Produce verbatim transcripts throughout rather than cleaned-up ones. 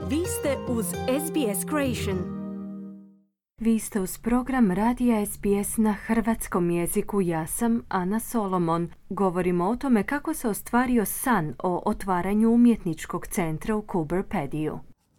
Vi ste uz S B S Creation. Vi ste uz program Radija S B S na hrvatskom jeziku. Ja sam Ana Solomon. Govorimo o tome kako se ostvario san o otvaranju umjetničkog centra u Coober Pedy-u.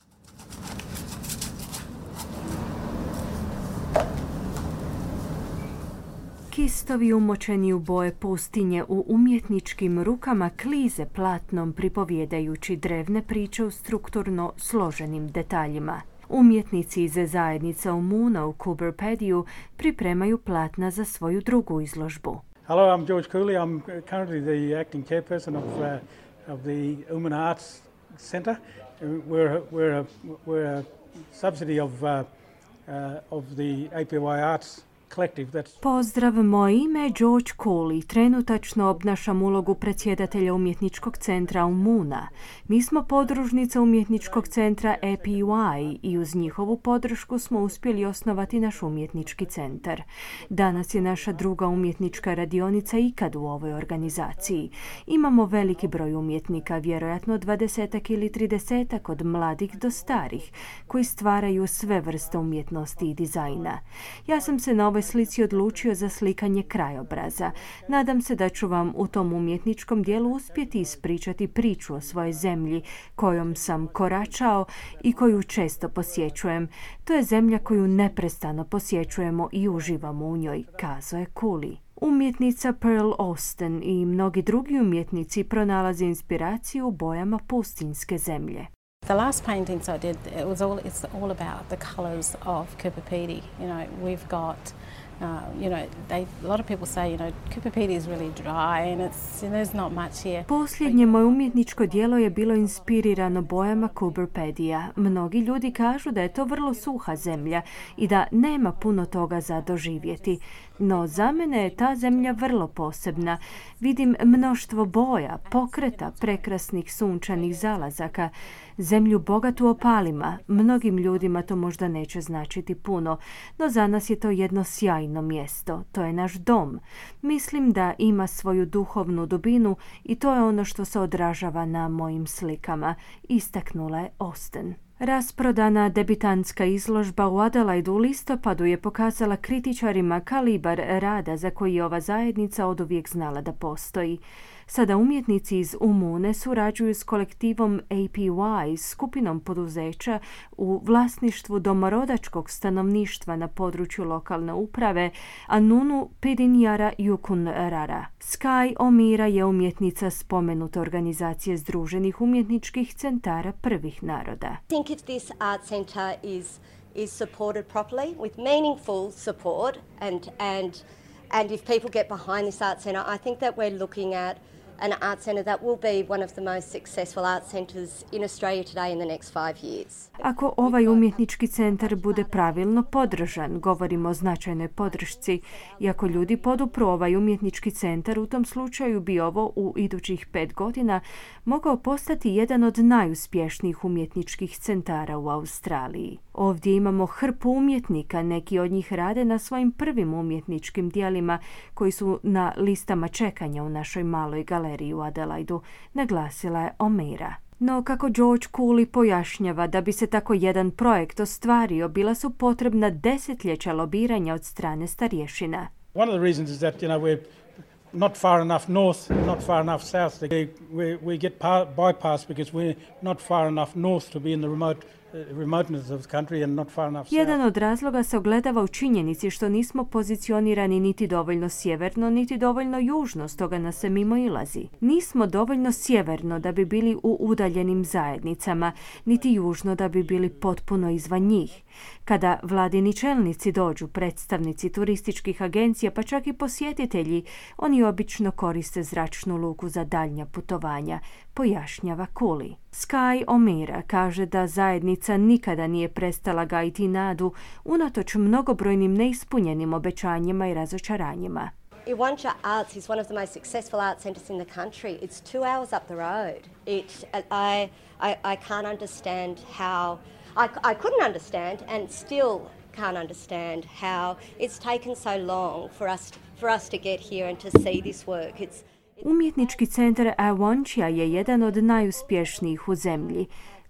Kistovi umočeni u boje pustinje u umjetničkim rukama klize platnom pripovjedajući drevne priče u strukturno složenim detaljima. Umjetnici iz zajednica Umuna u Coober Pedy-u pripremaju platna za svoju drugu izložbu. Hello, I'm George Cooley. I'm currently the acting chairperson of, uh, of the Umuna Arts Centre. We're, we're, a, we're a subsidy of, uh, uh, of the A P Y Arts Collective. That's... Pozdrav, moje ime je George Cooley. Trenutačno obnašam ulogu predsjedatelja umjetničkog centra Umuna. Mi smo podružnica umjetničkog centra A P Y i uz njihovu podršku smo uspjeli osnovati naš umjetnički centar. Danas je naša druga umjetnička radionica ikad u ovoj organizaciji. Imamo veliki broj umjetnika, vjerojatno dvadesetak ili tridesetak od mladih do starih, koji stvaraju sve vrste umjetnosti i dizajna. Ja sam se na ovoj slici odlučio za slikanje krajobraza. Nadam se da ću vam u tom umjetničkom dijelu uspjeti ispričati priču o svojoj zemlji kojom sam koračao i koju često posjećujem. To je zemlja koju neprestano posjećujemo i uživamo u njoj, kazao je Cooley. Umjetnica Pearl Austin i mnogi drugi umjetnici pronalaze inspiraciju u bojama pustinjske zemlje. The last paintings I did, it was all, it's all about the colours of Coober Pedy. You know, we've got, uh, you know, they, a lot of people say, you know, Coober Pedy is really dry and it's, you know, there's not much here. Posljednje moje umjetničko djelo je bilo inspirirano bojama Coober Pedy-a. Mnogi ljudi kažu da je to vrlo suha zemlja i da nema puno toga za doživjeti. No za mene je ta zemlja vrlo posebna. Vidim mnoštvo boja, pokreta, prekrasnih sunčanih zalazaka. Zemlju bogatu opalima. Mnogim ljudima to možda neće značiti puno, no za nas je to jedno sjajno mjesto. To je naš dom. Mislim da ima svoju duhovnu dubinu i to je ono što se odražava na mojim slikama, istaknula je Austin. Rasprodana debitantska izložba u Adelaidu u listopadu je pokazala kritičarima kalibar rada za koji je ova zajednica oduvijek znala da postoji. Sada umjetnici iz Umune surađuju s kolektivom A P Y, skupinom poduzeća u vlasništvu domorodačkog stanovništva na području lokalne uprave Anunu Pidinjara Yukunrara. Sky Omira je umjetnica spomenute organizacije Združenih umjetničkih centara prvih naroda. I think if this art centre is is supported properly with meaningful support and and and if people get behind this art centre, I think that we're looking at an art centre that will be one of the most successful art centres in Australia today in the next five years. Ako ovaj umjetnički centar bude pravilno podržan, govorimo o značajnoj podršci, i ako ljudi podupru ovaj umjetnički centar, u tom slučaju bi ovo u idućih pet godina mogao postati jedan od najuspješnijih umjetničkih centara u Australiji. Ovdje imamo hrpu umjetnika, neki od njih rade na svojim prvim umjetničkim djelima koji su na listama čekanja u našoj maloj galeriji u Adelaidu, naglasila je Omira. No, kako George Cooley pojašnjava, da bi se tako jedan projekt ostvario, bila su potrebna desetljeća lobiranja od strane starješina. One of the reasons is that, you know, we're not far enough north, not far enough south. We, we, we get par, bypassed because we're not far enough north to be in the remote remoteness of the country and not far enough south. Jedan od razloga se ogledava u činjenici što nismo pozicionirani niti dovoljno sjeverno, niti dovoljno južno, stoga nas se mimo ilazi. Nismo dovoljno sjeverno da bi bili u udaljenim zajednicama, niti južno da bi bili potpuno izvan njih. Kada vladini čelnici dođu, predstavnici turističkih agencija, pa čak i posjetitelji, oni obično koriste zračnu luku za daljnja putovanja, pojašnjava Cooley. Sky Omira kaže da zajednica nikada nije prestala gajiti nadu unatoč mnogobrojnim neispunjenim obećanjima i razočaranjima. Iwancha Arts is one of the most successful art centres in the country. It's two hours up the road. It, I, I, I can't understand how, I, I couldn't understand and still can't understand how it's taken so long for us, for us to get here and to see this work. It's Umjetnički centar Iwancha je jedan od najuspješnijih u zemlji.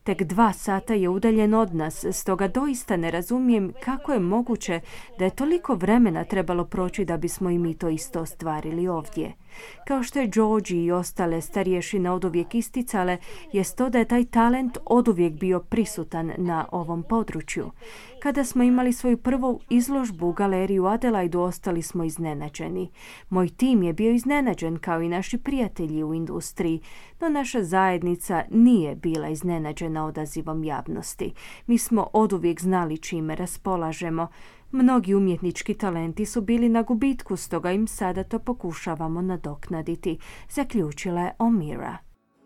Tek dva sata je udaljen od nas, stoga doista ne razumijem kako je moguće da je toliko vremena trebalo proći da bismo i mi to isto ostvarili ovdje. Kao što je Georgie i ostale starješine oduvijek isticale, jest to da je taj talent oduvijek bio prisutan na ovom području. Kada smo imali svoju prvu izložbu u galeriji u Adelaidu, ostali smo iznenađeni. Moj tim je bio iznenađen kao i naši prijatelji u industriji, no naša zajednica nije bila iznenađena odazivom javnosti. Mi smo oduvijek znali čime raspolažemo. Mnogi umjetnički talenti su bili na gubitku, stoga im sada to pokušavamo nadoknaditi, zaključila je Omira.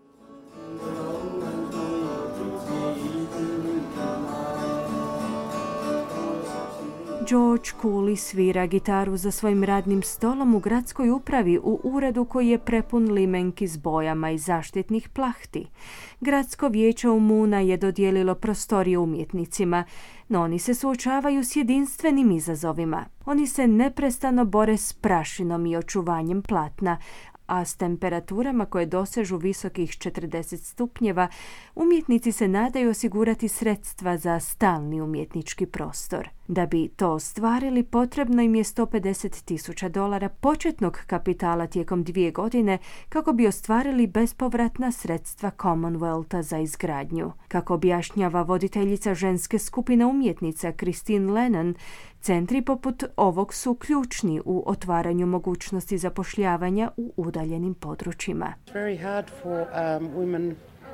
George Cooley svira gitaru za svojim radnim stolom u gradskoj upravi u uredu koji je prepun limenki s bojama i zaštitnih plahti. Gradsko vijeće u Moona je dodijelilo prostorije umjetnicima, no oni se suočavaju s jedinstvenim izazovima. Oni se neprestano bore s prašinom i očuvanjem platna, a s temperaturama koje dosežu visokih četrdeset stupnjeva, umjetnici se nadaju osigurati sredstva za stalni umjetnički prostor. Da bi to ostvarili, potrebno im je sto pedeset tisuća dolara početnog kapitala tijekom dvije godine kako bi ostvarili bespovratna sredstva Commonwealtha za izgradnju. Kako objašnjava voditeljica ženske skupine umjetnica Christine Lennon, centri poput ovog su ključni u otvaranju mogućnosti zapošljavanja u udaljenim područjima. It's very hard for um, women,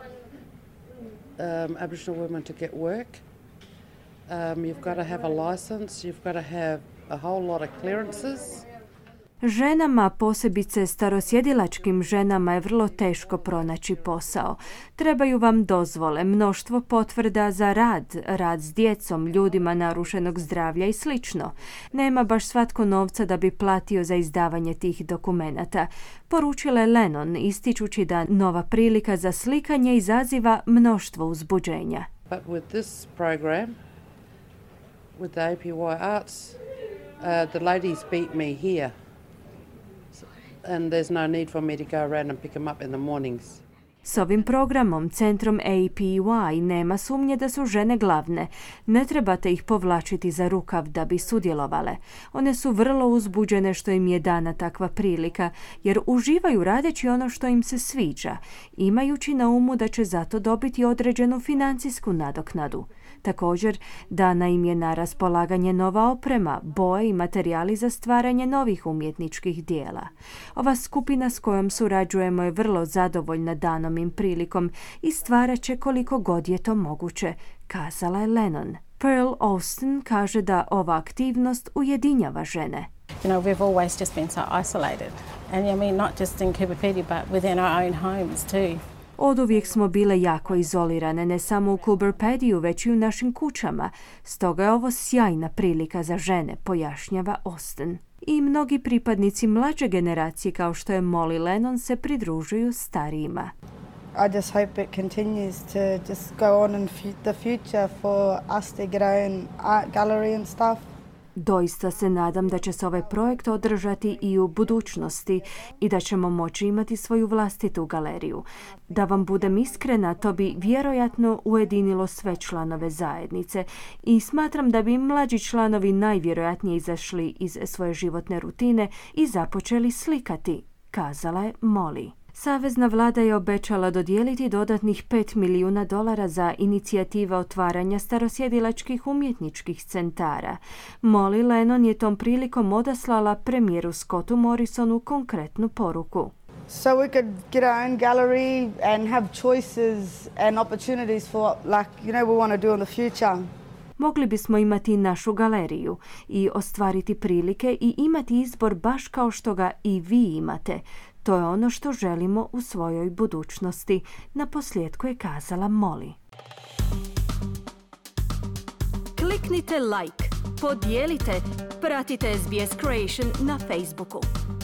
um, Aboriginal women to get work. Um, you've got to have a license, you've got to have a whole lot of clearances. Ženama, posebice starosjedilačkim ženama, je vrlo teško pronaći posao. Trebaju vam dozvole, mnoštvo potvrda za rad, rad s djecom, ljudima narušenog zdravlja i sl. Nema baš svatko novca da bi platio za izdavanje tih dokumenata, poručila je Lennon, ističući da nova prilika za slikanje izaziva mnoštvo uzbuđenja. But with this program, with the A P Y Arts, uh, the ladies beat me here. And there's no need for me to go around and pick them up in the mornings. S ovim programom, centrom A P Y, nema sumnje da su žene glavne. Ne trebate ih povlačiti za rukav da bi sudjelovale. One su vrlo uzbuđene što im je dana takva prilika, jer uživaju radeći ono što im se sviđa, imajući na umu da će zato dobiti određenu financijsku nadoknadu. Također, dana im je na raspolaganje nova oprema, boje i materijali za stvaranje novih umjetničkih dijela. Ova skupina s kojom surađujemo je vrlo zadovoljna danom im prilikom i stvarat će koliko god je to moguće, kazala je Lennon. Pearl Austin kaže da ova aktivnost ujedinjava žene. You know, we've always just been so isolated. And I mean, not just in Coober Pedy, but within our own homes too. Oduvijek smo bile jako izolirane, ne samo u Coober Pedyju, već i u našim kućama. Stoga je ovo sjajna prilika za žene, pojašnjava Austin. I mnogi pripadnici mlađe generacije, kao što je Molly Lennon, se pridružuju starijima. I just hope it continues to just go on in the future for us to get our own art gallery and stuff. Doista se nadam da će se ovaj projekt održati i u budućnosti i da ćemo moći imati svoju vlastitu galeriju. Da vam budem iskrena, to bi vjerojatno ujedinilo sve članove zajednice i smatram da bi mlađi članovi najvjerojatnije izašli iz svoje životne rutine i započeli slikati, kazala je Molly. Savezna vlada je obećala dodijeliti dodatnih pet milijuna dolara za inicijative otvaranja starosjedilačkih umjetničkih centara. Molly Lennon je tom prilikom odaslala premijeru Scottu Morrisonu konkretnu poruku. So we could get our own gallery and have choices and opportunities for, like, you know, we want to do in the future. Mogli bismo imati našu galeriju i ostvariti prilike i imati izbor baš kao što ga i vi imate. To je ono što želimo u svojoj budućnosti, na posljedku je kazala Molly. Kliknite like, podijelite, pratite S B S Creation na Facebooku.